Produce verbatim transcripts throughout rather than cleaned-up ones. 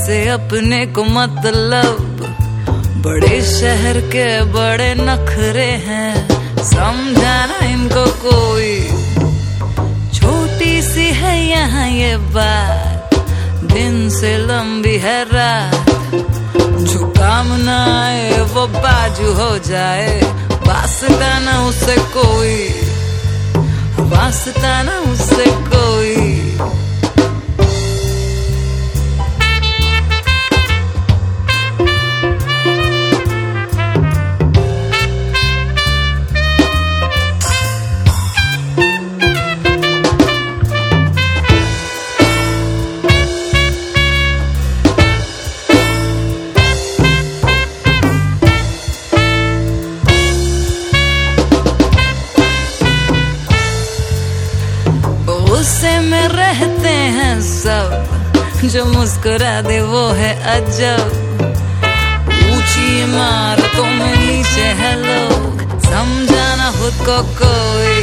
से अपने को मतलब, बड़े शहर के बड़े नखरे हैं, समझाना इनको कोई। छोटी सी है यहाँ ये बात, दिन से लंबी है रात, जो काम ना आए वो बाजू हो जाए, वास्ता ना उसे कोई, वास्ता ना उसे कोई। गुस्से में रहते हैं सब, जो मुस्कुरा दे वो है अजब। ऊंची इमारतों में नीचे है लोग, समझाना खुद को कोई।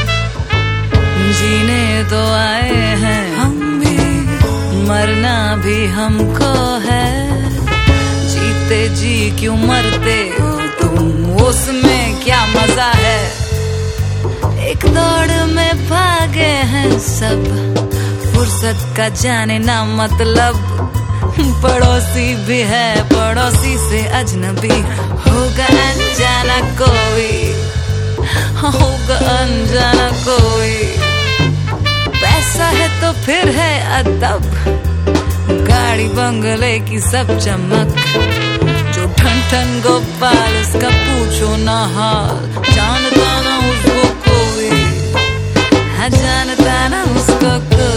जीने तो आए हैं हम भी, मरना भी हमको है। जीते जी क्यों मरते हो तुम, उसमें क्या मजा है। एक दौड़ में भागे हैं सब, फुर्सत का जाने ना मतलब। पड़ोसी भी है पड़ोसी से अजनबी, होगा अनजाना कोई, होगा अनजाना कोई। पैसा है तो फिर है अदब, गाड़ी बंगले की सब चमक। जो ठन ठन गोपाल उसका पूछो ना हाल, जानता ना उसको कोई, जानता ना उसको कोई।